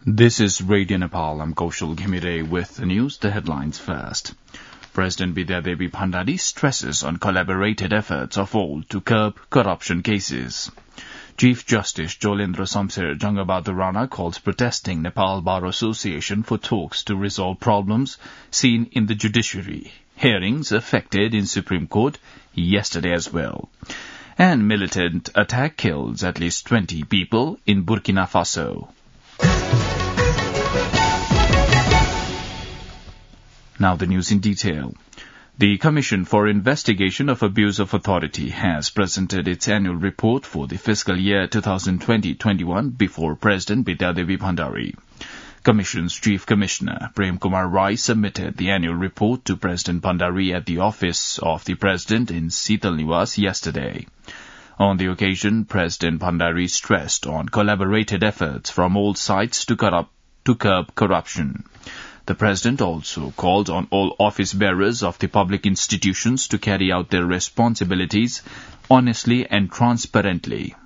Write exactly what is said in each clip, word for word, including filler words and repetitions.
This is Radio Nepal. I'm Kaushal Ghimire with the news. The headlines first. President Bidyadevi Bhandari stresses on collaborated efforts of all to curb corruption cases. Chief Justice Jolendra Samser Jangabahadur Rana calls protesting Nepal Bar Association for talks to resolve problems seen in the judiciary. Hearings affected in Supreme Court yesterday as well. And militant attack kills at least twenty people in Burkina Faso. Now the news in detail. The Commission for Investigation of Abuse of Authority has presented its annual report for the fiscal year twenty twenty to twenty-one before President Bidyadevi Bhandari. Commission's Chief Commissioner, Prem Kumar Rai, submitted the annual report to President Bhandari at the office of the President in Sital Niwas yesterday. On the occasion, President Bhandari stressed on collaborated efforts from all sides to, corrupt, to curb corruption. The President also called on all office bearers of the public institutions to carry out their responsibilities honestly and transparently.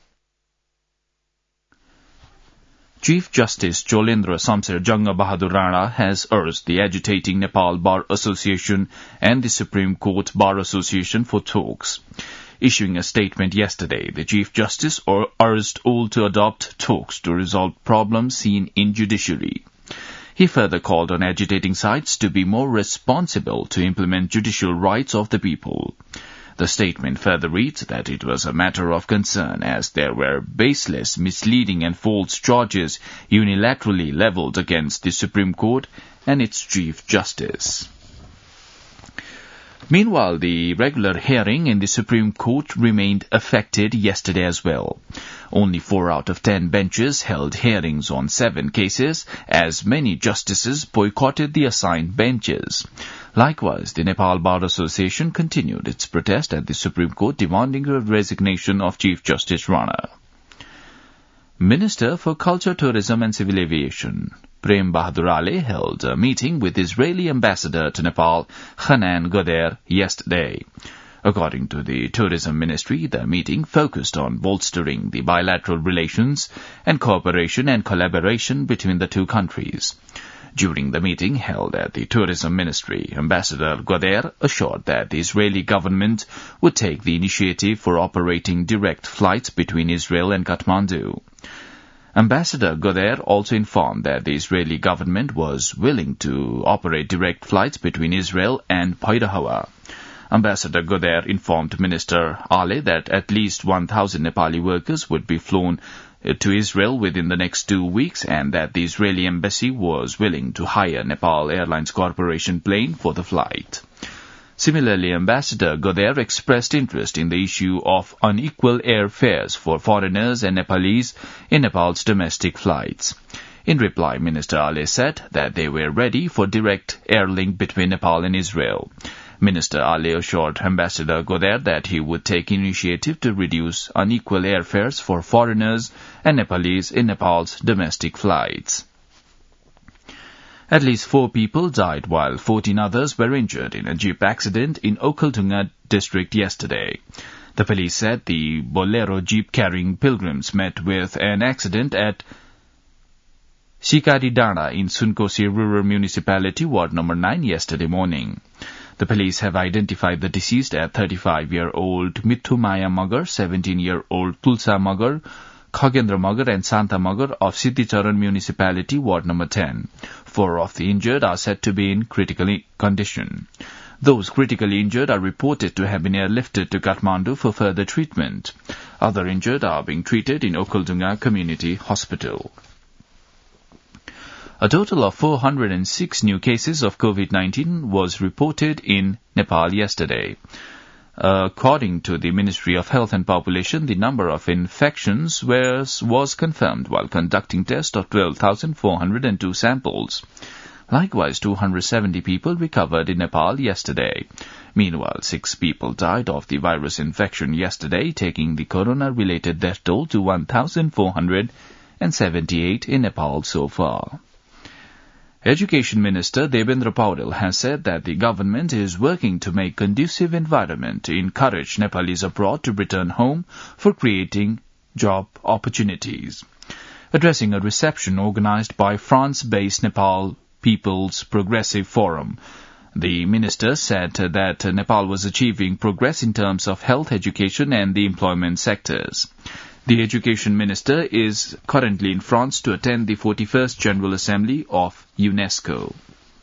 Chief Justice Jolendra Samser Jangabahadur Rana has urged the agitating Nepal Bar Association and the Supreme Court Bar Association for talks. Issuing a statement yesterday, the Chief Justice urged all to adopt talks to resolve problems seen in judiciary. He further called on agitating sides to be more responsible to implement judicial rights of the people. The statement further reads that it was a matter of concern as there were baseless, misleading and false charges unilaterally levelled against the Supreme Court and its Chief Justice. Meanwhile, the regular hearing in the Supreme Court remained affected yesterday as well. Only four out of ten benches held hearings on seven cases, as many justices boycotted the assigned benches. Likewise, the Nepal Bar Association continued its protest at the Supreme Court demanding the resignation of Chief Justice Rana. Minister for Culture, Tourism and Civil Aviation, Prem Bahadur Ali, held a meeting with Israeli ambassador to Nepal, Hanan Goder, yesterday. According to the Tourism Ministry, the meeting focused on bolstering the bilateral relations and cooperation and collaboration between the two countries. During the meeting held at the Tourism Ministry, Ambassador Goder assured that the Israeli government would take the initiative for operating direct flights between Israel and Kathmandu. Ambassador Goder also informed that the Israeli government was willing to operate direct flights between Israel and Paydahawa. Ambassador Goder informed Minister Ale that at least one thousand Nepali workers would be flown to Israel within the next two weeks and that the Israeli embassy was willing to hire Nepal Airlines Corporation plane for the flight. Similarly, Ambassador Goder expressed interest in the issue of unequal airfares for foreigners and Nepalese in Nepal's domestic flights. In reply, Minister Ale said that they were ready for direct air link between Nepal and Israel. Minister Ale assured Ambassador Goder that he would take initiative to reduce unequal airfares for foreigners and Nepalese in Nepal's domestic flights. At least four people died while fourteen others were injured in a jeep accident in Okhaldunga district yesterday. The police said the Bolero jeep carrying pilgrims met with an accident at Sikaridana in Sunkosi Rural Municipality, Ward number nine yesterday morning. The police have identified the deceased as thirty-five-year-old Mithu Maya Magar, seventeen-year-old Tulsa Magar, Khagendra Magar and Santa Magar of Siddhicharan Municipality, Ward number ten. Four of the injured are said to be in critical condition. Those critically injured are reported to have been airlifted to Kathmandu for further treatment. Other injured are being treated in Okhaldunga Community Hospital. A total of four hundred six new cases of COVID nineteen was reported in Nepal yesterday. According to the Ministry of Health and Population, the number of infections was, was confirmed while conducting tests of twelve thousand four hundred two samples. Likewise, two hundred seventy people recovered in Nepal yesterday. Meanwhile, six people died of the virus infection yesterday, taking the corona-related death toll to one thousand four hundred seventy-eight in Nepal so far. Education Minister Devendra Paudel has said that the government is working to make conducive environment to encourage Nepalese abroad to return home for creating job opportunities. addressing a reception organized by France-based Nepal People's Progressive Forum. The minister said that Nepal was achieving progress in terms of health, education and the employment sectors. The education minister is currently in France to attend the forty-first General Assembly of UNESCO.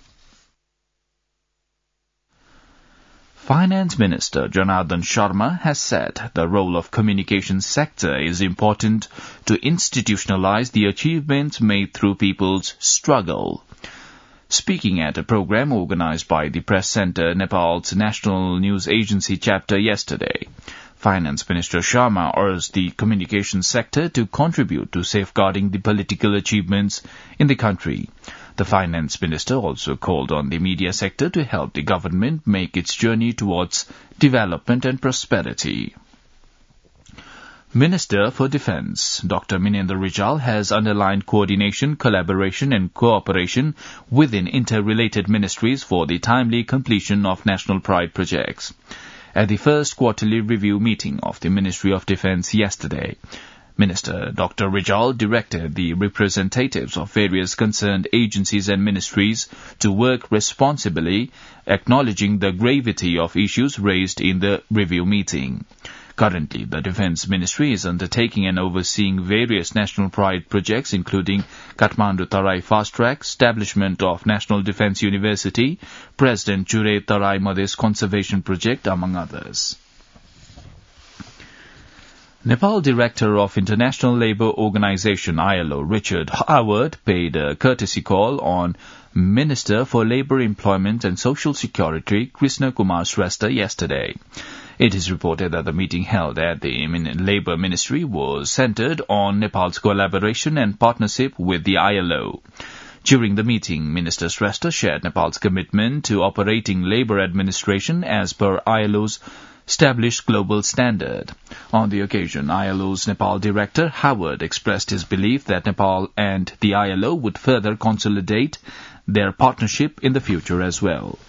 Finance Minister Janardhan Sharma has said the role of communications sector is important to institutionalize the achievements made through people's struggle. Speaking at a program organized by the Press Center, Nepal's National News Agency chapter yesterday, Finance Minister Sharma urged the communications sector to contribute to safeguarding the political achievements in the country. The Finance Minister also called on the media sector to help the government make its journey towards development and prosperity. Minister for Defence Doctor Minendra Rijal has underlined coordination, collaboration and cooperation within interrelated ministries for the timely completion of national pride projects. At the first quarterly review meeting of the Ministry of Defence yesterday, Minister Doctor Rijal directed the representatives of various concerned agencies and ministries to work responsibly, acknowledging the gravity of issues raised in the review meeting. Currently, the Defence Ministry is undertaking and overseeing various national pride projects, including Kathmandu Tarai Fast Track, establishment of National Defence University, President Jure Tarai Madhes Conservation Project, among others. Nepal Director of International Labour Organization I L O, Richard Howard, paid a courtesy call on Minister for Labour, Employment and Social Security, Krishna Kumar Shrestha, yesterday. It is reported that the meeting held at the Labour Ministry was centred on Nepal's collaboration and partnership with the I L O. During the meeting, Minister Shrestha shared Nepal's commitment to operating labour administration as per I L O's established global standard. On the occasion, I L O's Nepal Director Howard expressed his belief that Nepal and the I L O would further consolidate their partnership in the future as well.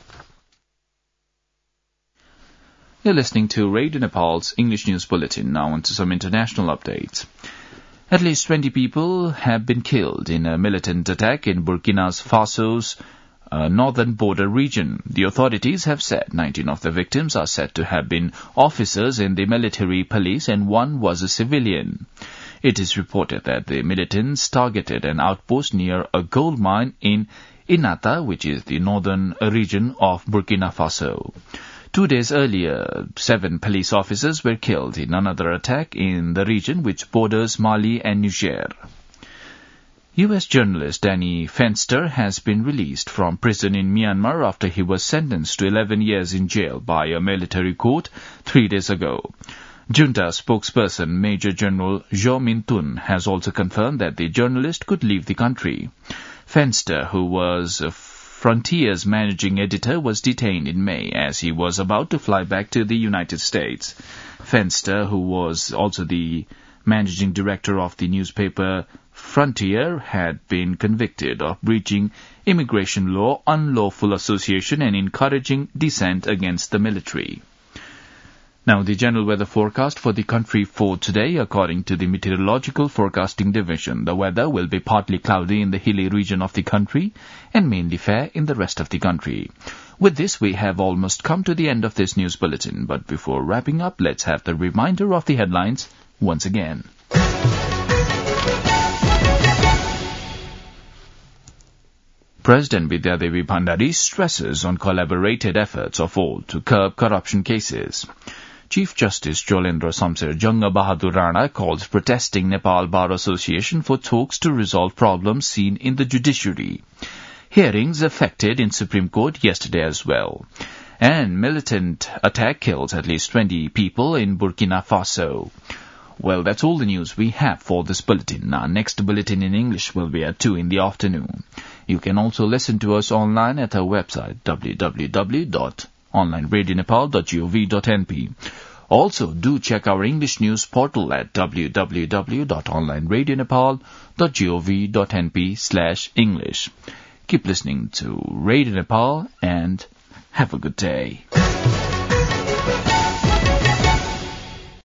You're listening to Radio Nepal's English News Bulletin. Now on to some international updates. At least twenty people have been killed in a militant attack in Burkina Faso's uh, northern border region. The authorities have said nineteen of the victims are said to have been officers in the military police and one was a civilian. It is reported that the militants targeted an outpost near a gold mine in Inata, which is the northern region of Burkina Faso. Two days earlier, seven police officers were killed in another attack in the region which borders Mali and Niger. U S journalist Danny Fenster has been released from prison in Myanmar after he was sentenced to eleven years in jail by a military court three days ago. Junta spokesperson Major General Jo Min Tun has also confirmed that the journalist could leave the country. Fenster, who was a Frontier's managing editor, was detained in May as he was about to fly back to the United States. Fenster, who was also the managing director of the newspaper Frontier, had been convicted of breaching immigration law, unlawful association, and encouraging dissent against the military. Now, the general weather forecast for the country for today, according to the Meteorological Forecasting Division. The weather will be partly cloudy in the hilly region of the country and mainly fair in the rest of the country. With this, we have almost come to the end of this news bulletin. But before wrapping up, let's have the reminder of the headlines once again. President Vidyadevi Bhandari stresses on collaborated efforts of all to curb corruption cases. Chief Justice Jolendra Samser Janga Bahadur Rana calls protesting Nepal Bar Association for talks to resolve problems seen in the judiciary. Hearings affected in Supreme Court yesterday as well. And militant attack kills at least twenty people in Burkina Faso. Well, that's all the news we have for this bulletin. Our next bulletin in English will be at two in the afternoon. You can also listen to us online at our website w w w dot online radio nepal dot gov dot n p. Also, do check our English news portal at w w w dot online radio nepal dot gov dot n p slash English. Keep listening to Radio Nepal and have a good day.